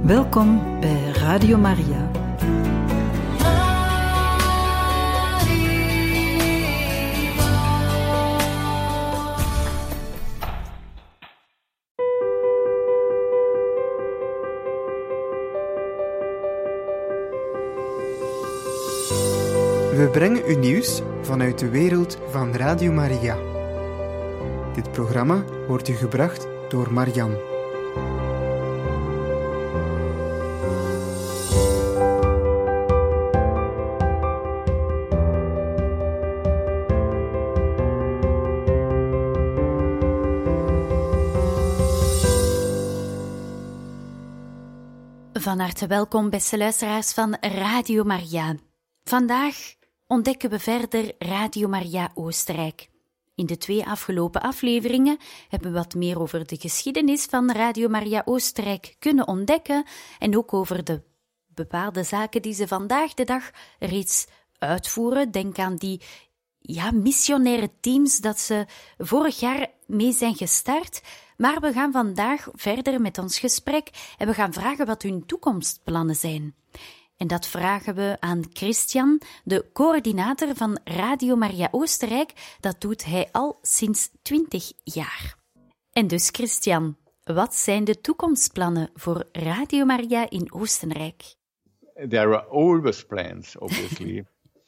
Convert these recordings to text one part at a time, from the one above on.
Welkom bij Radio Maria. We brengen u nieuws vanuit de wereld van Radio Maria. Dit programma wordt u gebracht door Marian. Van harte welkom, beste luisteraars van Radio Maria. Vandaag ontdekken we verder Radio Maria Oostenrijk. In de 2 afgelopen afleveringen hebben we wat meer over de geschiedenis van Radio Maria Oostenrijk kunnen ontdekken en ook over de bepaalde zaken die ze vandaag de dag reeds uitvoeren. Denk aan die missionaire teams dat ze vorig jaar mee zijn gestart. Maar we gaan vandaag verder met ons gesprek en we gaan vragen wat hun toekomstplannen zijn. En dat vragen we aan Christian, de coördinator van Radio Maria Oostenrijk. Dat doet hij al sinds 20 jaar. En dus Christian, wat zijn de toekomstplannen voor Radio Maria in Oostenrijk? There are always plans, obviously.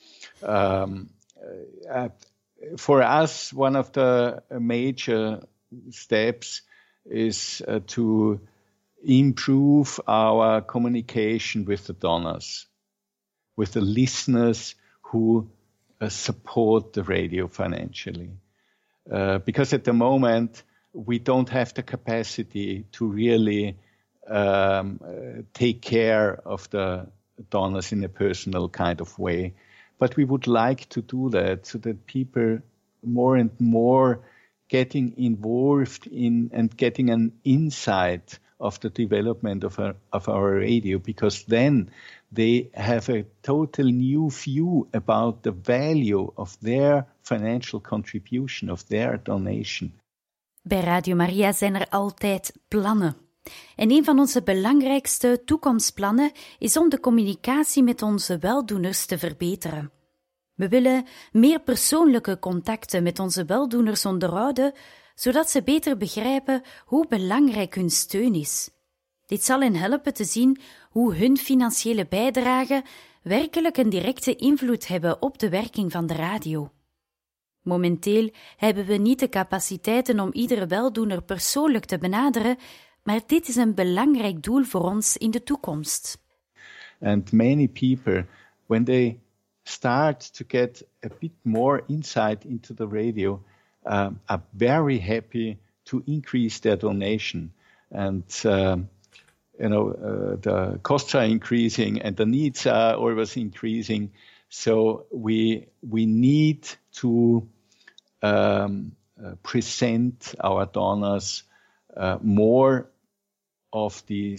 For us, one of the major steps is to improve our communication with the donors, with the listeners who support the radio financially. Because at the moment, we don't have the capacity to really take care of the donors in a personal kind of way. But we would like to do that so that people more and more getting involved in and getting an insight of the development of our radio, because then they have a total new view about the value of their financial contribution, of their donation. Bij Radio Maria zijn er altijd plannen. En een van onze belangrijkste toekomstplannen is om de communicatie met onze weldoeners te verbeteren. We willen meer persoonlijke contacten met onze weldoeners onderhouden, zodat ze beter begrijpen hoe belangrijk hun steun is. Dit zal hen helpen te zien hoe hun financiële bijdragen werkelijk een directe invloed hebben op de werking van de radio. Momenteel hebben we niet de capaciteiten om iedere weldoener persoonlijk te benaderen, maar dit is een belangrijk doel voor ons in de toekomst. And many people, when they start to get a bit more insight into the radio, are very happy to increase their donation. And, the costs are increasing and the needs are always increasing. So we need to present our donors more of the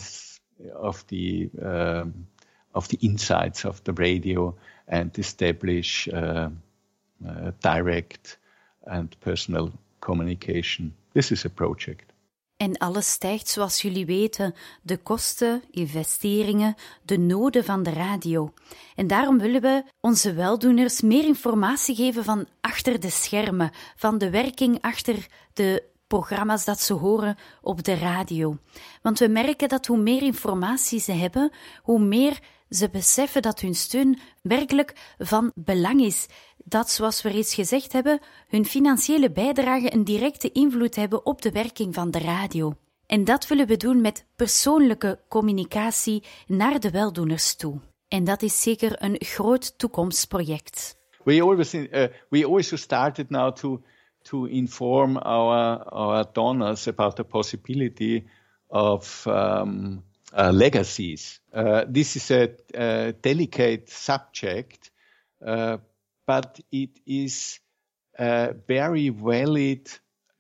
insights of the radio and establish direct and personal communication. This is a project. En alles stijgt, zoals jullie weten, de kosten, investeringen, de noden van de radio. En daarom willen we onze weldoeners meer informatie geven van achter de schermen, van de werking achter de programma's dat ze horen op de radio. Want we merken dat hoe meer informatie ze hebben, hoe meer ze beseffen dat hun steun werkelijk van belang is. Dat, zoals we reeds gezegd hebben, hun financiële bijdrage een directe invloed hebben op de werking van de radio. En dat willen we doen met persoonlijke communicatie naar de weldoeners toe. En dat is zeker een groot toekomstproject. We also started now to inform our donors about the possibility of legacies. This is a delicate subject, but it is a very valid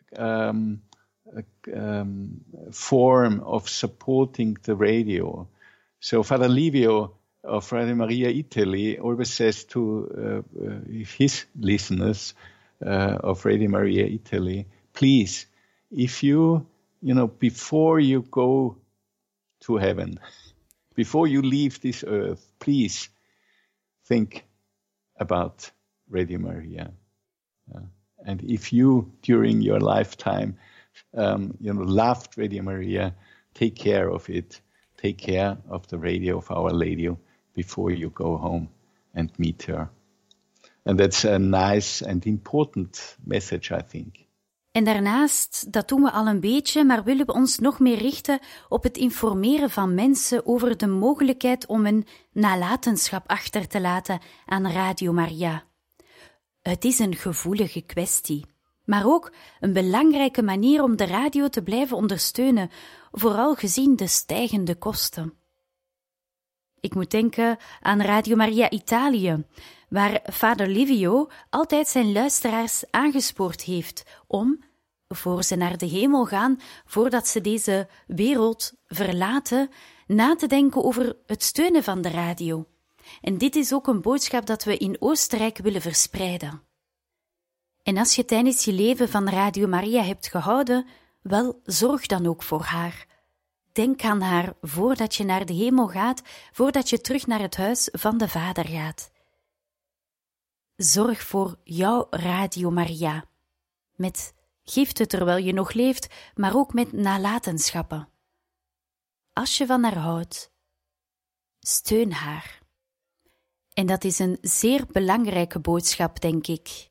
form of supporting the radio. So Father Livio of Radio Maria Italy always says to his listeners of Radio Maria Italy, please, if you, before you go to heaven, before you leave this earth, please think about Radio Maria. And if you, during your lifetime, loved Radio Maria, take care of it. Take care of the radio of Our Lady before you go home and meet her. And that's a nice and important message, I think. En daarnaast, dat doen we al een beetje, maar willen we ons nog meer richten op het informeren van mensen over de mogelijkheid om een nalatenschap achter te laten aan Radio Maria. Het is een gevoelige kwestie, maar ook een belangrijke manier om de radio te blijven ondersteunen, vooral gezien de stijgende kosten. Ik moet denken aan Radio Maria Italië, waar Vader Livio altijd zijn luisteraars aangespoord heeft om, voor ze naar de hemel gaan, voordat ze deze wereld verlaten, na te denken over het steunen van de radio. En dit is ook een boodschap dat we in Oostenrijk willen verspreiden. En als je tijdens je leven van Radio Maria hebt gehouden, wel, zorg dan ook voor haar. Denk aan haar voordat je naar de hemel gaat, voordat je terug naar het huis van de Vader gaat. Zorg voor jouw Radio Maria, met giften terwijl je nog leeft, maar ook met nalatenschappen. Als je van haar houdt, steun haar. En dat is een zeer belangrijke boodschap, denk ik.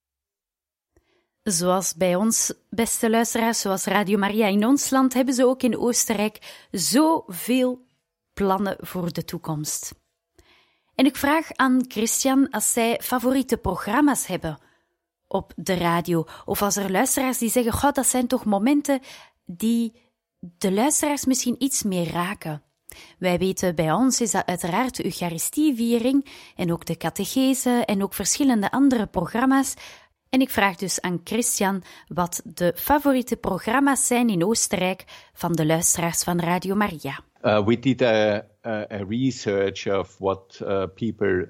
Zoals bij ons, beste luisteraars, zoals Radio Maria in ons land, hebben ze ook in Oostenrijk zoveel plannen voor de toekomst. En ik vraag aan Christian als zij favoriete programma's hebben op de radio, of als er luisteraars die zeggen, goh, dat zijn toch momenten die de luisteraars misschien iets meer raken. Wij weten, bij ons is dat uiteraard de Eucharistieviering en ook de catechese en ook verschillende andere programma's. En ik vraag dus aan Christian wat de favoriete programma's zijn in Oostenrijk van de luisteraars van Radio Maria. We did a research of what people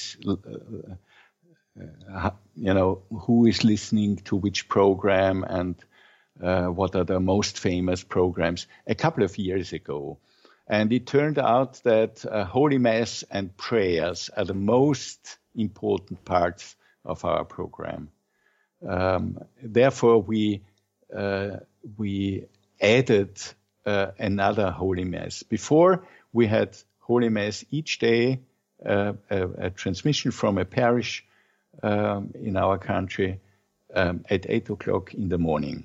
who is listening to which program and what are the most famous programs a couple of years ago. And it turned out that Holy Mass and prayers are the most important parts of our program. Therefore, we added another Holy Mass. Before, we had Holy Mass each day, a transmission from a parish in our country at 8 o'clock in the morning.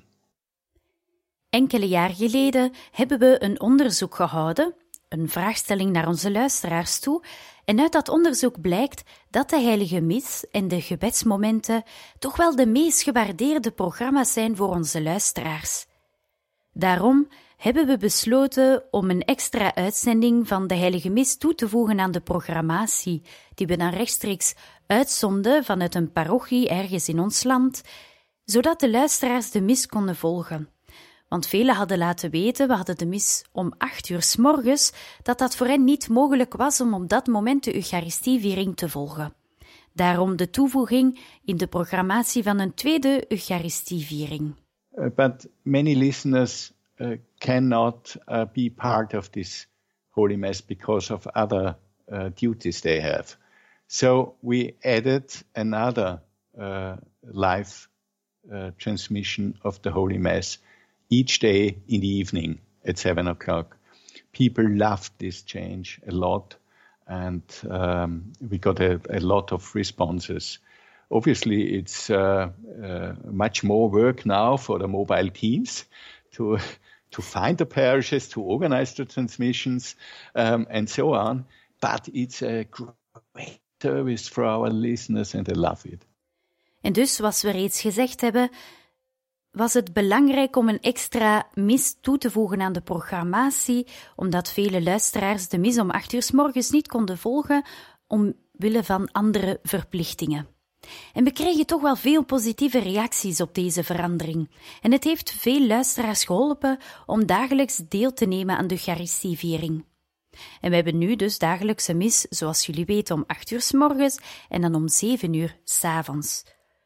Enkele jaar geleden hebben we een onderzoek gehouden, een vraagstelling naar onze luisteraars toe, en uit dat onderzoek blijkt dat de Heilige Mis en de gebedsmomenten toch wel de meest gewaardeerde programma's zijn voor onze luisteraars. Daarom hebben we besloten om een extra uitzending van de Heilige Mis toe te voegen aan de programmatie, die we dan rechtstreeks uitzonden vanuit een parochie ergens in ons land, zodat de luisteraars de mis konden volgen. Want velen hadden laten weten, we hadden de mis om 8 uur 's morgens, dat voor hen niet mogelijk was om op dat moment de Eucharistieviering te volgen. Daarom de toevoeging in de programmatie van een tweede Eucharistieviering. But many listeners cannot be part of this Holy Mass because of other duties they have. So we added another live transmission of the Holy Mass each day in the evening at 7 o'clock. People loved this change a lot, and we got a lot of responses. Obviously, it's much more work now for the mobile teams to find the parishes, to organize the transmissions, and so on. But it's a great service for our listeners, and they love it. En dus, zoals we reeds gezegd hebben, was het belangrijk om een extra mis toe te voegen aan de programmatie, omdat vele luisteraars de mis om 8 uur 's morgens niet konden volgen, omwille van andere verplichtingen. En we kregen toch wel veel positieve reacties op deze verandering. En het heeft veel luisteraars geholpen om dagelijks deel te nemen aan de Eucharistieviering. En we hebben nu dus dagelijkse mis, zoals jullie weten, om 8 uur 's morgens en dan om 7 uur 's avonds.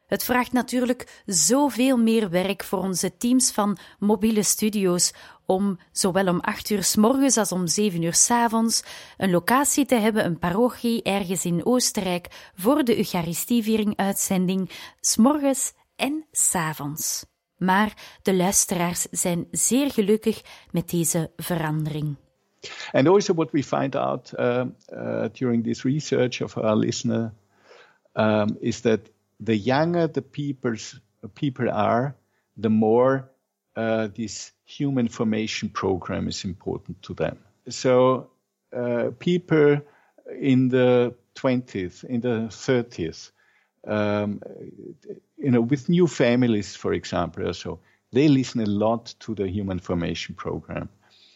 Het vraagt natuurlijk zoveel meer werk voor onze teams van mobiele studio's om zowel om 8 uur 's morgens als om 7 uur 's avonds een locatie te hebben, een parochie ergens in Oostenrijk voor de Eucharistieviering-uitzending 's morgens en 's avonds. Maar de luisteraars zijn zeer gelukkig met deze verandering. And also what we find out during this research of our listener is that the younger the people are, the more this human formation program is important to them. So people in the 20th, in the 30th, with new families, for example, or so, they listen a lot to the human formation program.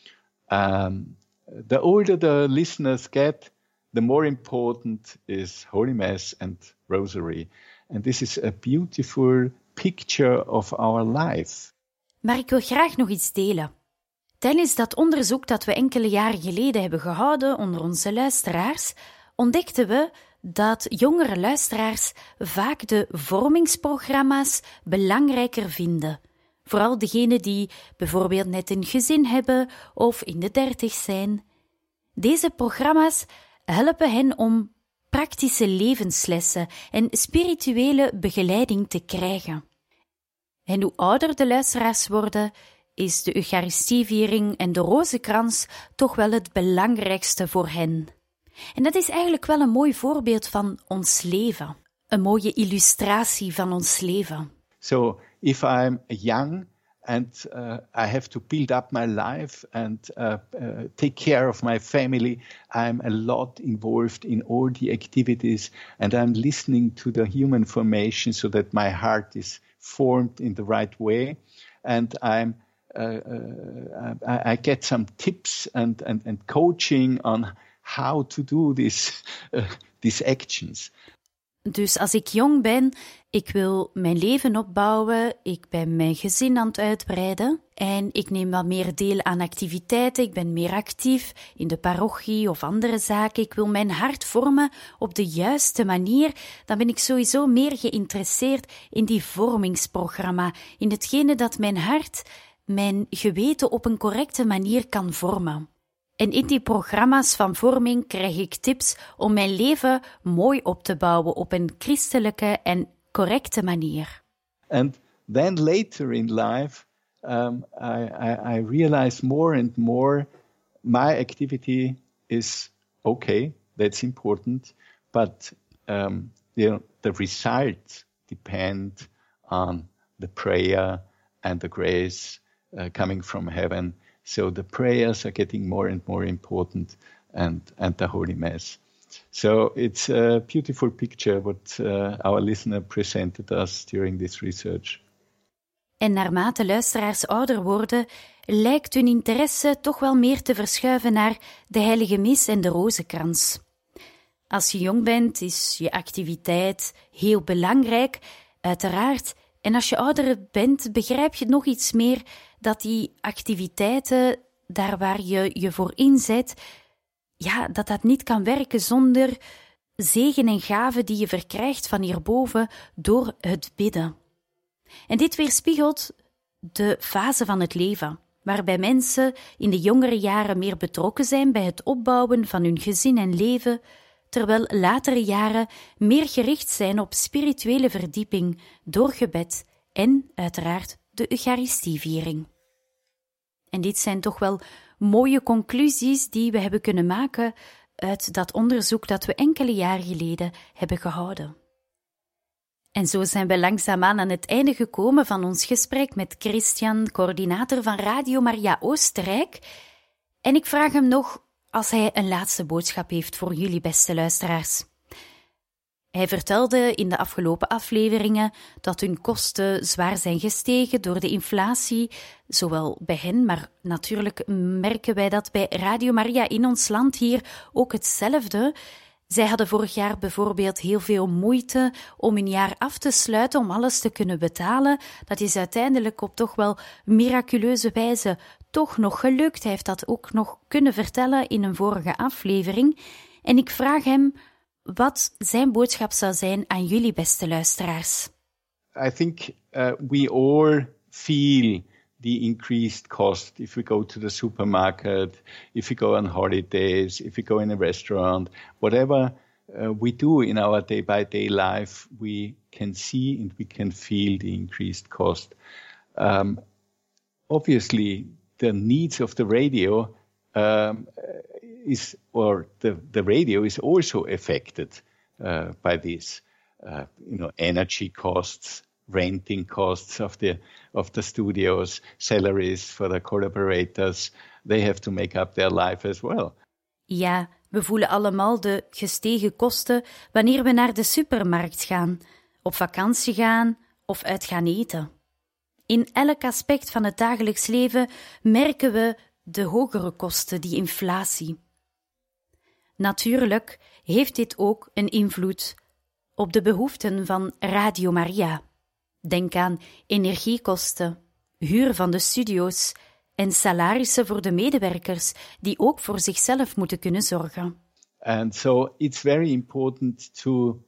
The older the listeners get, the more important is Holy Mass and Rosary. And this is a beautiful picture of our life. Maar ik wil graag nog iets delen. Tijdens dat onderzoek dat we enkele jaren geleden hebben gehouden onder onze luisteraars, ontdekten we dat jongere luisteraars vaak de vormingsprogramma's belangrijker vinden. Vooral degenen die bijvoorbeeld net een gezin hebben of in de 30 zijn. Deze programma's helpen hen om praktische levenslessen en spirituele begeleiding te krijgen. En hoe ouder de luisteraars worden, is de Eucharistieviering en de rozenkrans toch wel het belangrijkste voor hen. En dat is eigenlijk wel een mooi voorbeeld van ons leven. Een mooie illustratie van ons leven. So if I'm young and I have to build up my life and take care of my family, I'm a lot involved in all the activities and I'm listening to the human formation so that my heart is formed in the right way, and I get some tips and coaching on how to do these actions. Dus als ik jong ben, ik wil mijn leven opbouwen, ik ben mijn gezin aan het uitbreiden en ik neem wat meer deel aan activiteiten, ik ben meer actief in de parochie of andere zaken, ik wil mijn hart vormen op de juiste manier, dan ben ik sowieso meer geïnteresseerd in die vormingsprogramma, in hetgene dat mijn hart, mijn geweten op een correcte manier kan vormen. En in die programma's van vorming krijg ik tips om mijn leven mooi op te bouwen op een christelijke en correcte manier. And then later in life, I realize more and more my activity is okay, that's important, but the results depend on the prayer and the grace coming from heaven. So the prayers are getting more and more important, and the Holy Mass. So it's a beautiful picture what our listener presented us during this research. En naarmate luisteraars ouder worden, lijkt hun interesse toch wel meer te verschuiven naar de Heilige Mis en de rozenkrans. Als je jong bent, is je activiteit heel belangrijk, uiteraard. En als je ouder bent, begrijp je nog iets meer dat die activiteiten, daar waar je je voor inzet, ja, dat niet kan werken zonder zegen en gaven die je verkrijgt van hierboven door het bidden. En dit weerspiegelt de fase van het leven, waarbij mensen in de jongere jaren meer betrokken zijn bij het opbouwen van hun gezin en leven, terwijl latere jaren meer gericht zijn op spirituele verdieping door gebed en uiteraard de Eucharistieviering. En dit zijn toch wel mooie conclusies die we hebben kunnen maken uit dat onderzoek dat we enkele jaren geleden hebben gehouden. En zo zijn we langzaamaan aan het einde gekomen van ons gesprek met Christian, coördinator van Radio Maria Oostenrijk. En ik vraag hem nog als hij een laatste boodschap heeft voor jullie, beste luisteraars. Hij vertelde in de afgelopen afleveringen dat hun kosten zwaar zijn gestegen door de inflatie, zowel bij hen, maar natuurlijk merken wij dat bij Radio Maria in ons land hier ook hetzelfde. Zij hadden vorig jaar bijvoorbeeld heel veel moeite om hun jaar af te sluiten, om alles te kunnen betalen. Dat is uiteindelijk op toch wel miraculeuze wijze toch nog gelukt. Hij heeft dat ook nog kunnen vertellen in een vorige aflevering. En ik vraag hem wat zijn boodschap zou zijn aan jullie, beste luisteraars. I think we all feel the increased cost if we go to the supermarket, if we go on holidays, if we go in a restaurant, whatever we do in our day-by-day life, we can see and we can feel the increased cost. Obviously, the needs of the radio the radio is also affected by this. Energy costs, renting costs of the studios, salaries for the collaborators. They have to make up their life as well. Ja, we voelen allemaal de gestegen kosten wanneer we naar de supermarkt gaan, op vakantie gaan of uit gaan eten. In elk aspect van het dagelijks leven merken we de hogere kosten, die inflatie. Natuurlijk heeft dit ook een invloed op de behoeften van Radio Maria. Denk aan energiekosten, huur van de studio's en salarissen voor de medewerkers die ook voor zichzelf moeten kunnen zorgen. And so it's very important to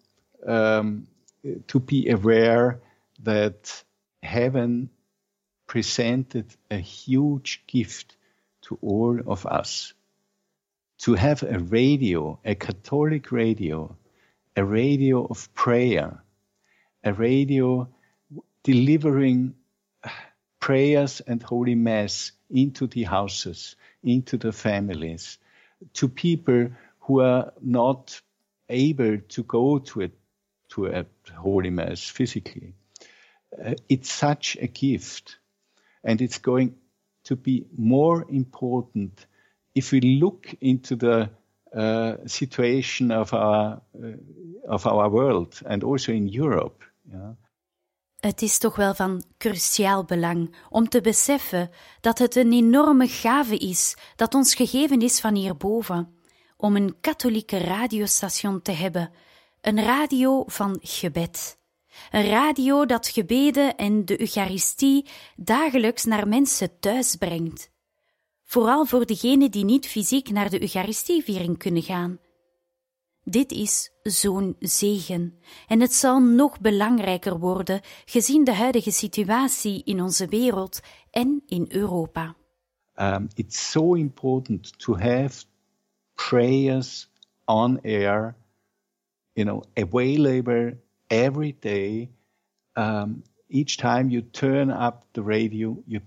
be aware that heaven presented a huge gift to all of us. To have a radio, a Catholic radio, a radio of prayer, a radio delivering prayers and Holy Mass into the houses, into the families, to people who are not able to go to a Holy Mass physically. It's such a gift, and it's going to be more important if we look into the situation of our world and also in Europe. Yeah. Het is toch wel van cruciaal belang om te beseffen dat het een enorme gave is dat ons gegeven is van hierboven, om een katholieke radiostation te hebben, een radio van gebed. Een radio dat gebeden en de Eucharistie dagelijks naar mensen thuis brengt. Vooral voor degenen die niet fysiek naar de Eucharistieviering kunnen gaan. Dit is zo'n zegen en het zal nog belangrijker worden gezien de huidige situatie in onze wereld en in Europa. It's so important to have prayers on air, available every day. Each time you turn up the radio, you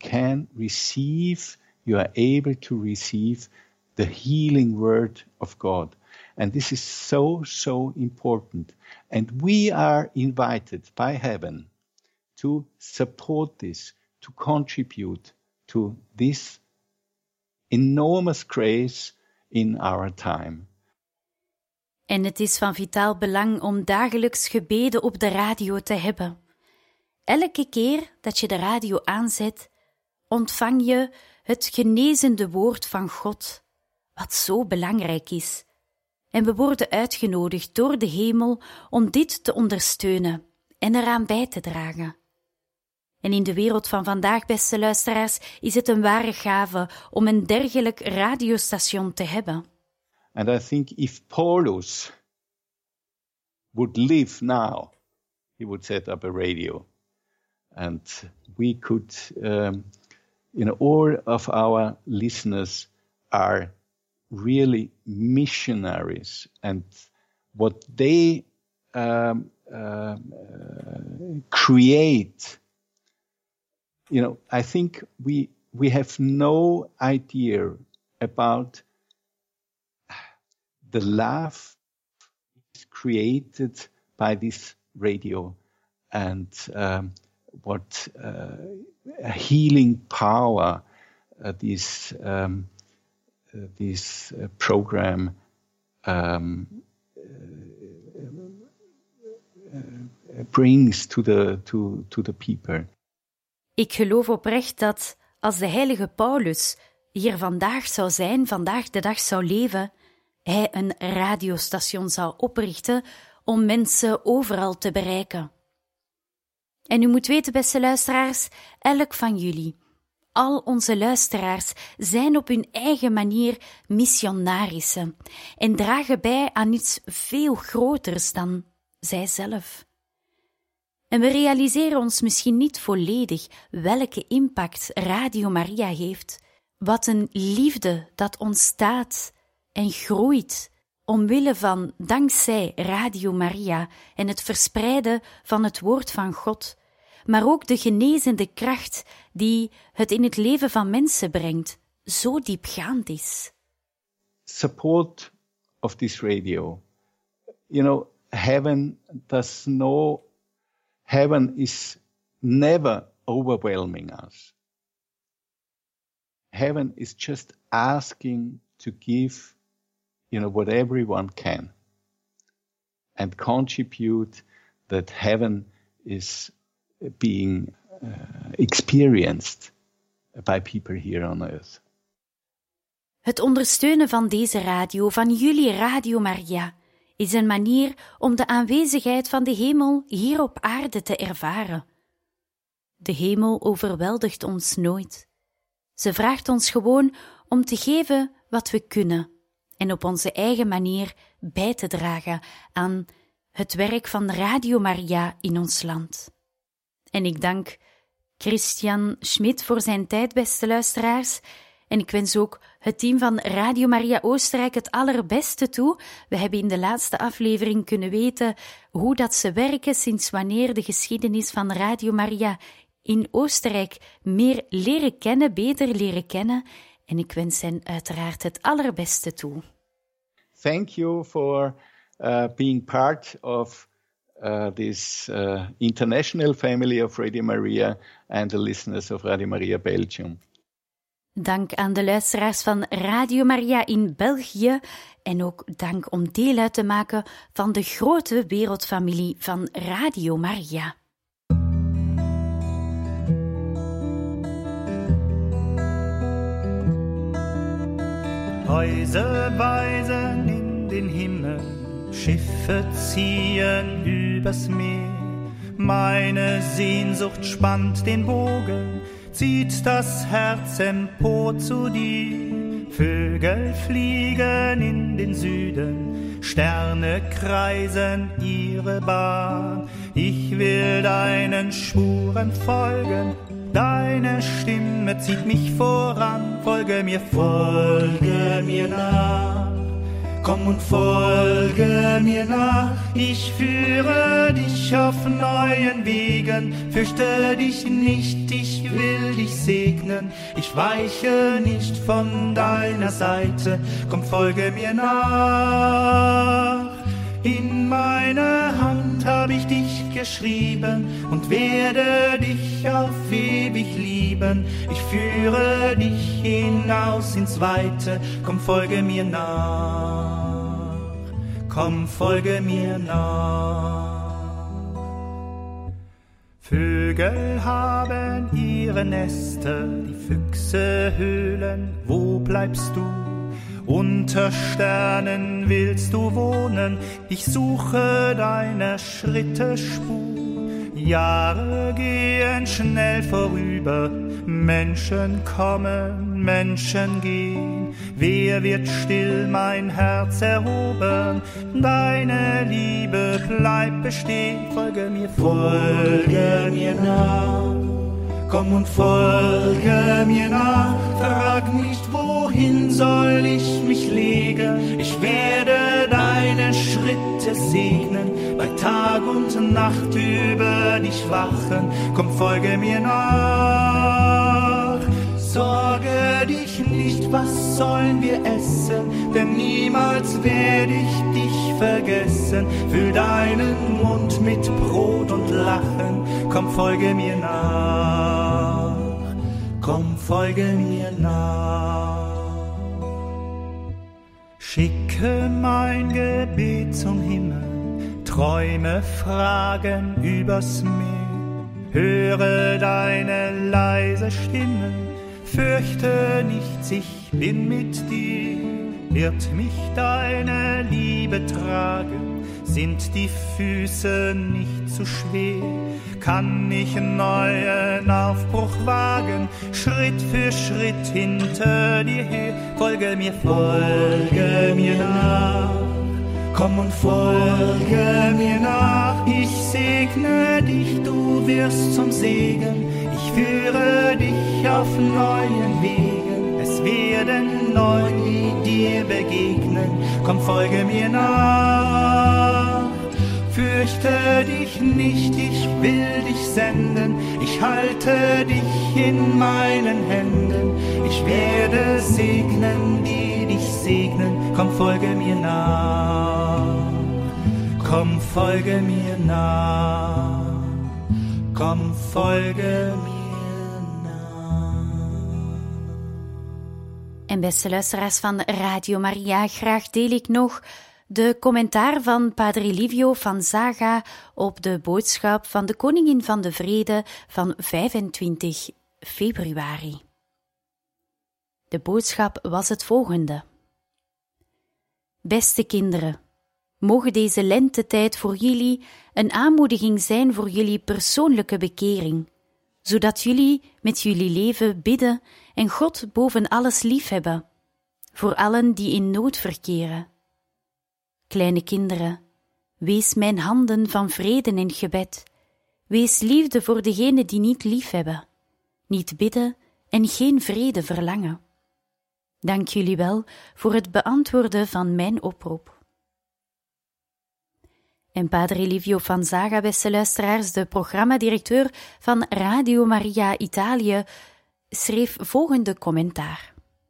are able to receive the healing word of God. And this is so, so important. And we are invited by heaven to support this, to contribute to this enormous grace in our time. En het is van vitaal belang om dagelijks gebeden op de radio te hebben. Elke keer dat je de radio aanzet, ontvang je het genezende woord van God, wat zo belangrijk is. En we worden uitgenodigd door de hemel om dit te ondersteunen en eraan bij te dragen. En in de wereld van vandaag, beste luisteraars, is het een ware gave om een dergelijk radiostation te hebben. And I think if Paulus would live now, he would set up a radio. And we could, all of our listeners are really missionaries, and what they create, I think we have no idea about the love is created by this radio, and what healing power this program brings to the people. Ik geloof oprecht dat als de heilige Paulus hier vandaag zou zijn, vandaag de dag zou leven, hij een radiostation zou oprichten om mensen overal te bereiken. En u moet weten, beste luisteraars, elk van jullie, al onze luisteraars, zijn op hun eigen manier missionarissen en dragen bij aan iets veel groters dan zijzelf. En we realiseren ons misschien niet volledig welke impact Radio Maria heeft, wat een liefde dat ontstaat en groeit omwille van, dankzij Radio Maria en het verspreiden van het woord van God, maar ook de genezende kracht die het in het leven van mensen brengt, zo diepgaand is. Support of this radio. Heaven is never overwhelming us. Heaven is just asking to give, what everyone can and contribute that heaven is being experienced by people here on earth. Het ondersteunen van deze radio, van jullie Radio Maria, is een manier om de aanwezigheid van de hemel hier op aarde te ervaren. De hemel overweldigt ons nooit. Ze vraagt ons gewoon om te geven wat we kunnen en op onze eigen manier bij te dragen aan het werk van Radio Maria in ons land. En ik dank Christian Schmidt voor zijn tijd, beste luisteraars. En ik wens ook het team van Radio Maria Oostenrijk het allerbeste toe. We hebben in de laatste aflevering kunnen weten hoe dat ze werken, sinds wanneer de geschiedenis van Radio Maria in Oostenrijk meer leren kennen, beter leren kennen. En ik wens hen uiteraard het allerbeste toe. Thank you for being part of this international family of Radio Maria and the listeners of Radio Maria Belgium. Dank aan de luisteraars van Radio Maria in België en ook dank om deel uit te maken van de grote wereldfamilie van Radio Maria. Häuser weisen in den Himmel, Schiffe ziehen übers Meer. Meine Sehnsucht spannt den Bogen, zieht das Herz empor zu dir. Vögel fliegen in den Süden, Sterne kreisen ihre Bahn. Ich will deinen Spuren folgen, deine Stimme zieht mich voran. Folge mir nach. Komm und folge mir nach, ich führe dich auf neuen Wegen. Fürchte dich nicht, ich will dich segnen. Ich weiche nicht von deiner Seite, komm, folge mir nach. In meine Hand hab ich dich geschrieben und werde dich auf ewig lieben. Ich führe dich hinaus ins Weite, komm, folge mir nach. Komm, folge mir nach. Vögel haben ihre Nester, die Füchse Höhlen, wo bleibst du? Unter Sternen willst du wohnen, ich suche deiner Schritte Spur. Jahre gehen schnell vorüber, Menschen kommen, Menschen gehen. Wer wird still mein Herz erobern? Deine Liebe bleibt bestehen. Folge mir nach. Komm und folge mir nach. Frag nicht, wohin soll ich mich legen. Ich werde deine Schritte segnen, bei Tag und Nacht über dich wachen. Komm, folge mir nach. Sorge dich nicht, was sollen wir essen, denn niemals werde ich dich vergessen. Füll deinen Mund mit Brot und Lachen. Komm, folge mir nach. Komm, folge mir nach. Schicke mein Gebet zum Himmel, Träume, Fragen übers Meer. Höre deine leise Stimme, fürchte nichts, ich bin mit dir. Wird mich deine Liebe tragen, sind die Füße nicht zu schwer. Kann ich neuen Aufbruch wagen, Schritt für Schritt hinter dir her. Folge mir nach. Komm und folge mir nach, ich segne dich, du wirst zum Segen. Ich führe dich auf neuen Wegen, es werden neu die dir begegnen. Komm, folge mir nach, fürchte dich nicht, ich will dich senden. Ich halte dich in meinen Händen, ich werde segnen, die dich segnen. Komm, folge mir nach, komm, folge mir nach, komm, folge mir nach. En beste luisteraars van Radio Maria, graag deel ik nog de commentaar van Padre Livio van Zaga op de boodschap van de Koningin van de Vrede van 25 februari. De boodschap was het volgende. Beste kinderen, mogen deze lentetijd voor jullie een aanmoediging zijn voor jullie persoonlijke bekering, zodat jullie met jullie leven bidden en God boven alles liefhebben, voor allen die in nood verkeren. Kleine kinderen, wees mijn handen van vrede en gebed, wees liefde voor degenen die niet liefhebben, niet bidden en geen vrede verlangen. Dank jullie wel voor het beantwoorden van mijn oproep. En Padre Livio van Zaga, beste luisteraars, de programmadirecteur van Radio Maria Italië, schreef volgende commentaar.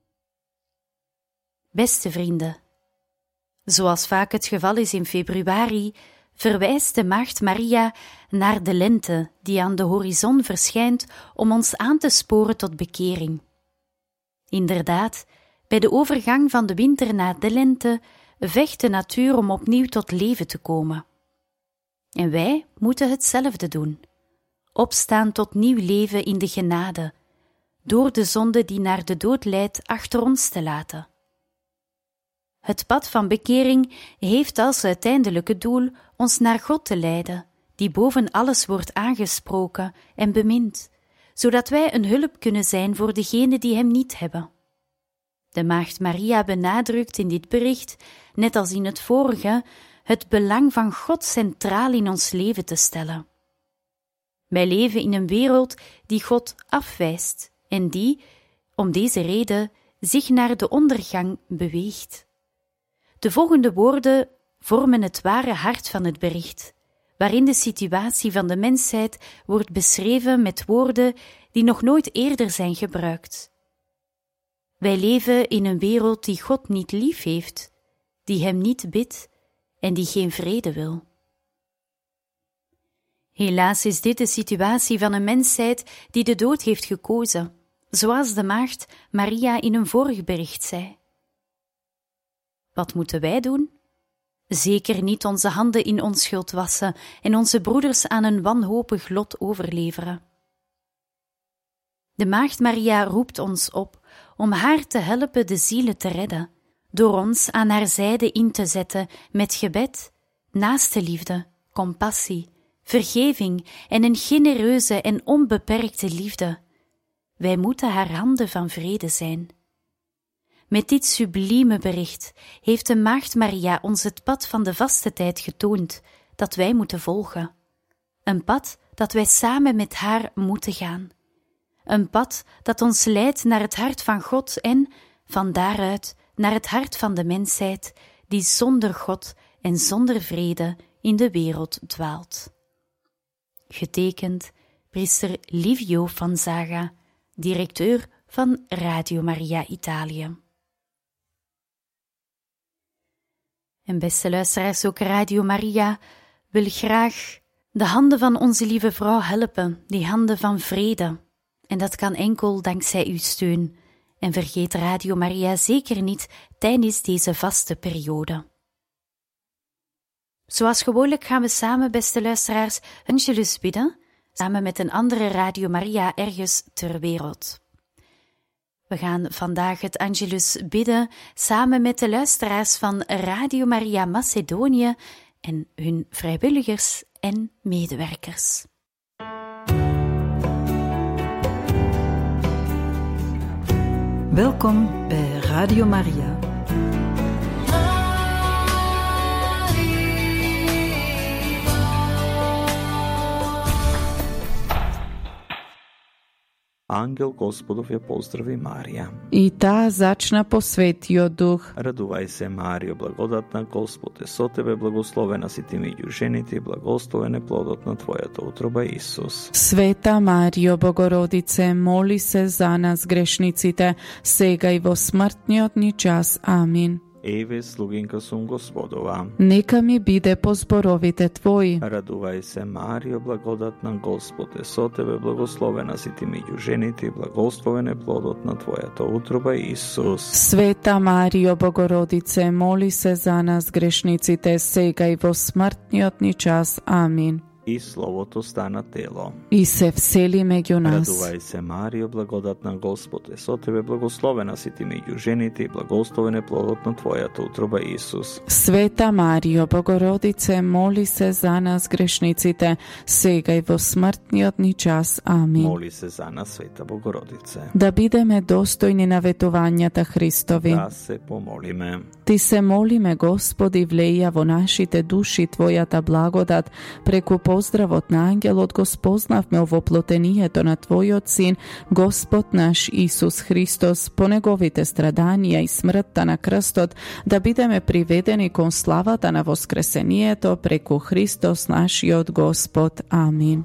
Beste vrienden, zoals vaak het geval is in februari, verwijst de Maagd Maria naar de lente die aan de horizon verschijnt om ons aan te sporen tot bekering. Inderdaad, bij de overgang van de winter naar de lente vecht de natuur om opnieuw tot leven te komen. En wij moeten hetzelfde doen, opstaan tot nieuw leven in de genade, door de zonde die naar de dood leidt achter ons te laten. Het pad van bekering heeft als uiteindelijke doel ons naar God te leiden, die boven alles wordt aangesproken en bemind, zodat wij een hulp kunnen zijn voor degenen die hem niet hebben. De Maagd Maria benadrukt in dit bericht, net als in het vorige, het belang van God centraal in ons leven te stellen. Wij leven in een wereld die God afwijst en die, om deze reden, zich naar de ondergang beweegt. De volgende woorden vormen het ware hart van het bericht, waarin de situatie van de mensheid wordt beschreven met woorden die nog nooit eerder zijn gebruikt. Wij leven in een wereld die God niet lief heeft, die hem niet bidt en die geen vrede wil. Helaas is dit de situatie van een mensheid die de dood heeft gekozen, zoals de Maagd Maria in een vorig bericht zei. Wat moeten wij doen? Zeker niet onze handen in onschuld wassen en onze broeders aan een wanhopig lot overleveren. De Maagd Maria roept ons op om haar te helpen de zielen te redden, door ons aan haar zijde in te zetten met gebed, naastenliefde, compassie, vergeving en een genereuze en onbeperkte liefde. Wij moeten haar handen van vrede zijn. Met dit sublieme bericht heeft de Maagd Maria ons het pad van de vastentijd getoond, dat wij moeten volgen. Een pad dat wij samen met haar moeten gaan. Een pad dat ons leidt naar het hart van God en, van daaruit, naar het hart van de mensheid, die zonder God en zonder vrede in de wereld dwaalt. Getekend, priester Livio van Zaga, directeur van Radio Maria Italië. En beste luisteraars, ook Radio Maria wil graag de handen van onze lieve vrouw helpen, die handen van vrede. En dat kan enkel dankzij uw steun. En vergeet Radio Maria zeker niet tijdens deze vaste periode. Zoals gewoonlijk gaan we samen, beste luisteraars, Angelus bidden, samen met een andere Radio Maria ergens ter wereld. We gaan vandaag het Angelus bidden samen met de luisteraars van Radio Maria Macedonië en hun vrijwilligers en medewerkers. Welkom bij Radio Maria. Ангел Господов je pozdravi Marija. I ta začna posvetio duh. Raduvaj se Marijo, blagodatna, Gospod je so tebe, blagoslovena si ti među ženiti, blagosloven je plodotna tvojata utroba Isus. Sveta Marijo Bogorodice, moli se za nas grešnicite, segaj vo smrtnjotni čas. Amin. Eve, sluginka sum Gospodova. Neka mi bide po zborovite tvoji. Raduvaj se Marijo, blagodatna, Gospod je so tebe, blagoslovena si ti među ženiti, blagosloven je plodotna tvojata utroba Isus. Sveta Marijo Bogorodice, moli se za nas grešnicite, segaj vo smrtnjotni čas. Amin. I slovo to stana telo. I se vseli među nas. Raduvaj se Marijo, blagodatna, Gospod je so tebe, blagoslovena si ti među ženiti, blagosloven je plodotna tvojata utroba Isus. Sveta Marijo Bogorodice, moli se za nas grešnicite, segaj vo smrtnjotni čas. Amin. Moli se za nas, Sveta Bogorodice. Da bideme dostojni navetovanjata Hristovi. Da se pomolime. Ti se molime, Gospodi, vleja vo našite duši tvojata blagodat, preku pozdravot na angel od Gospoznavme ovo plotenijeto na tvoj sin, Gospod naš Isus Hristos, po negovite stradanija i smrta na krstot, da bideme privedeni kon slavata na voskresenijeto preku Hristos naš i od Gospod. Amin.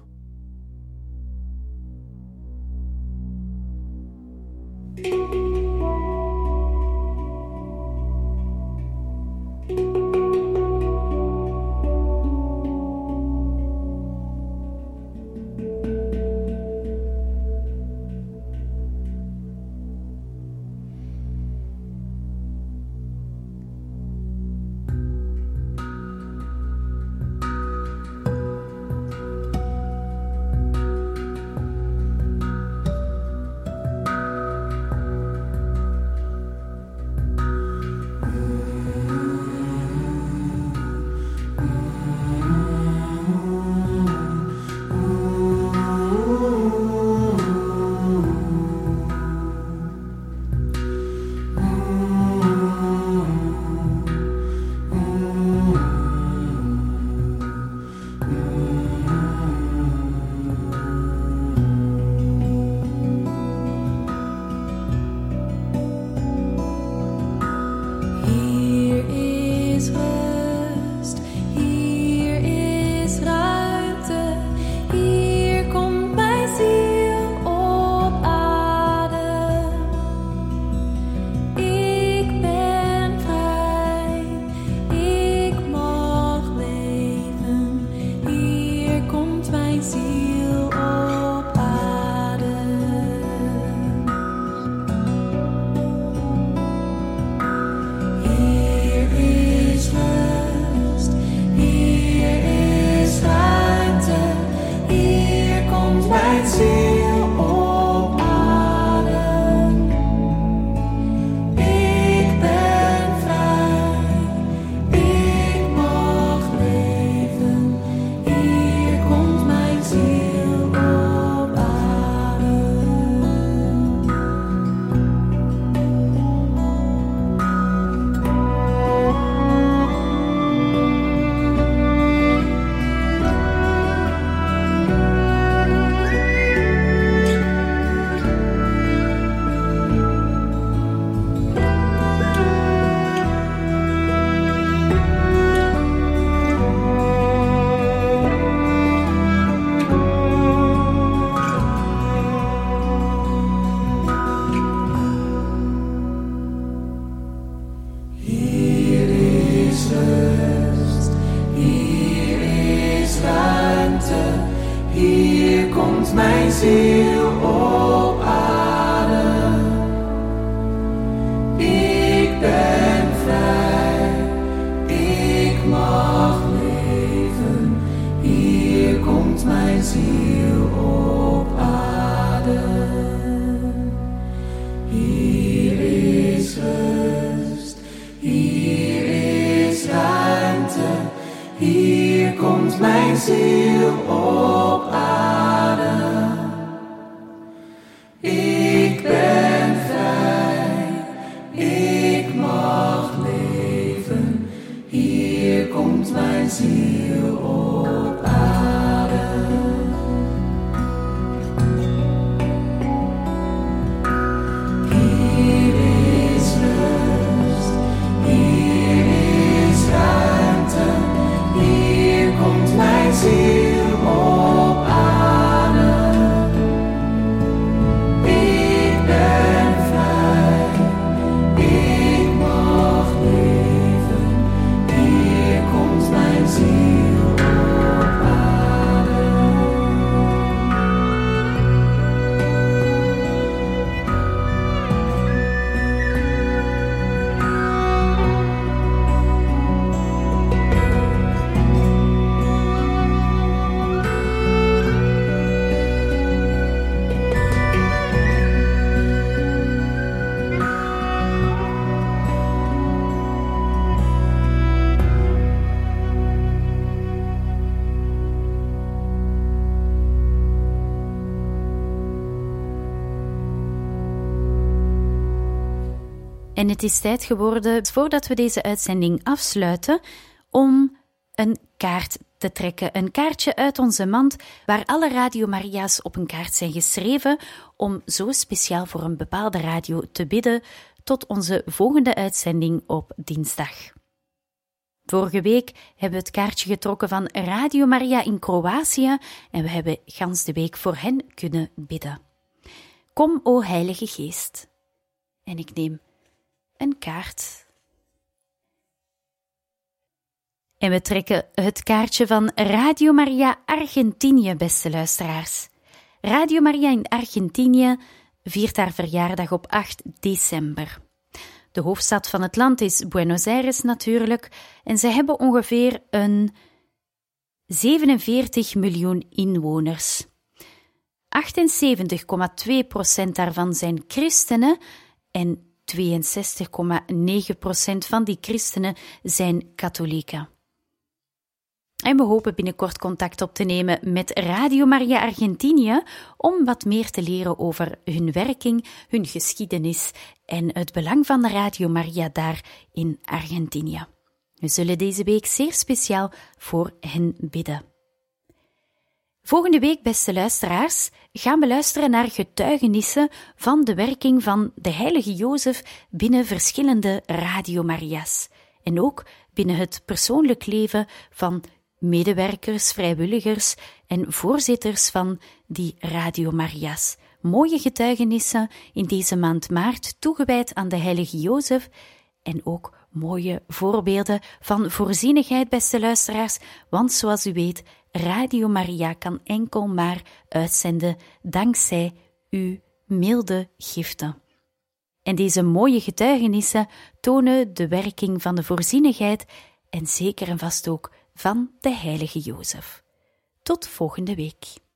ziel op aarde. Ik ben vrij, ik mag leven. Hier komt mijn ziel op aarde. Hier is rust, hier is ruimte. Hier komt mijn ziel op aarde. Ik ben vrij, ik mag leven. Hier komt mijn ziel op aarde. En het is tijd geworden, voordat we deze uitzending afsluiten, om een kaart te trekken. Een kaartje uit onze mand, waar alle Radio Maria's op een kaart zijn geschreven, om zo speciaal voor een bepaalde radio te bidden, tot onze volgende uitzending op dinsdag. Vorige week hebben we het kaartje getrokken van Radio Maria in Kroatië en we hebben gans de week voor hen kunnen bidden. Kom, o Heilige Geest. En ik neem een kaart. En we trekken het kaartje van Radio Maria Argentinië, beste luisteraars. Radio Maria in Argentinië viert haar verjaardag op 8 december. De hoofdstad van het land is Buenos Aires natuurlijk, en zij hebben ongeveer een 47 miljoen inwoners. 78,2% daarvan zijn christenen en 62,9% van die christenen zijn katholieken. En we hopen binnenkort contact op te nemen met Radio Maria Argentinië om wat meer te leren over hun werking, hun geschiedenis en het belang van de Radio Maria daar in Argentinië. We zullen deze week zeer speciaal voor hen bidden. Volgende week, beste luisteraars, gaan we luisteren naar getuigenissen van de werking van de heilige Jozef binnen verschillende Radio Maria's en ook binnen het persoonlijk leven van medewerkers, vrijwilligers en voorzitters van die Radio Maria's. Mooie getuigenissen in deze maand maart, toegewijd aan de heilige Jozef, en ook mooie voorbeelden van voorzienigheid, beste luisteraars, want zoals u weet, Radio Maria kan enkel maar uitzenden dankzij uw milde giften. En deze mooie getuigenissen tonen de werking van de voorzienigheid en zeker en vast ook van de heilige Jozef. Tot volgende week.